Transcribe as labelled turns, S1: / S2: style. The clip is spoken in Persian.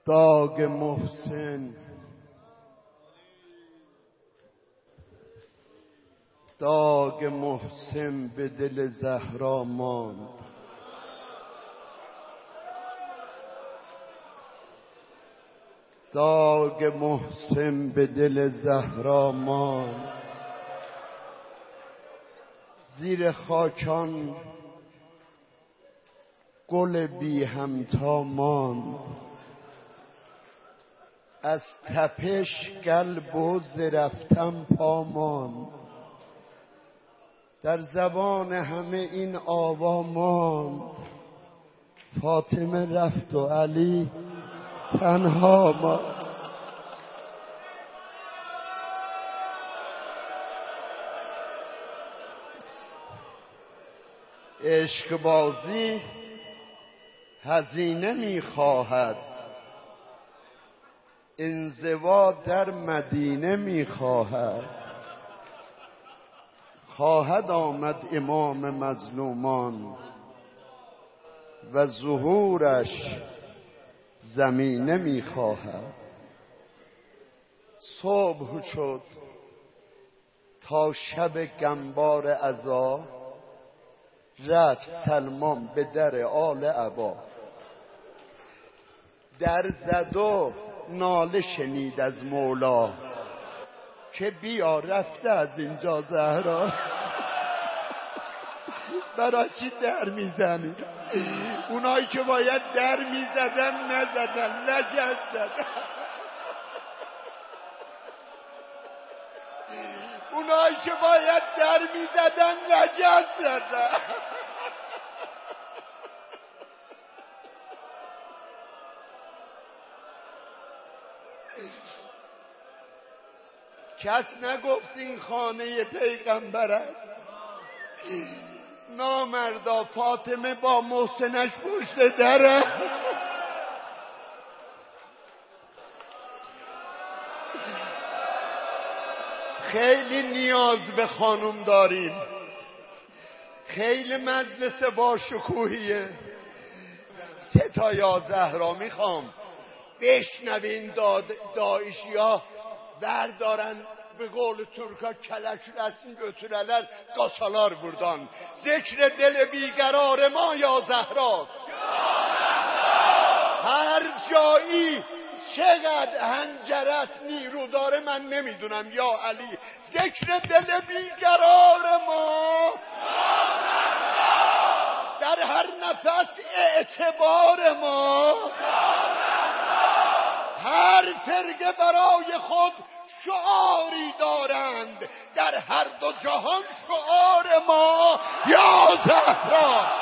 S1: داغ محسن، داغ محسن به دل زهرا ماند. داغ محسن به دل زهرا ماند. زیر خاکان گل بی همتا ماند. از تپش قلب و ز رفتن پا ماند. در زبان همه این آوا ماند. فاطمه رفت و علی تنها ماند. عشق بازی هزینه می‌خواهد، انزوا در مدینه می‌خواهد. خواهد آمد امام مظلومان و ظهورش زمینه می‌خواهد. صبح شد تا شب گنبار عزا، رفت سلمان به در آل عبا. در زد و ناله شنید از مولا که بیا رفته از اینجا زهرا. برای چی در میزنی؟ اونایی که باید در میزدن نزدن، لجد زدن. اونایی که باید در میزدن لجد زدن. کس نگفت این خانه پیغمبر است. نامردا فاطمه با محسنش پشت دره. خیلی نیاز به خانم داریم، خیلی مجلس با شکوهیه. 3 تا یا زهرا میخوام بشنوین. داعشیا بردارن به قول ترکا کلک رسیم götürələr qaçalar buradan. ذکر دل بیقرار ما یا زهراست. هر جایی چقدر هنجرت نیرو داره من نمیدونم یا علی. ذکر دل بیقرار ما در هر نفس اعتبار ما. هر فرقه برای خود شعاری دارند، در هر دو جهان شعار ما یا زهرا.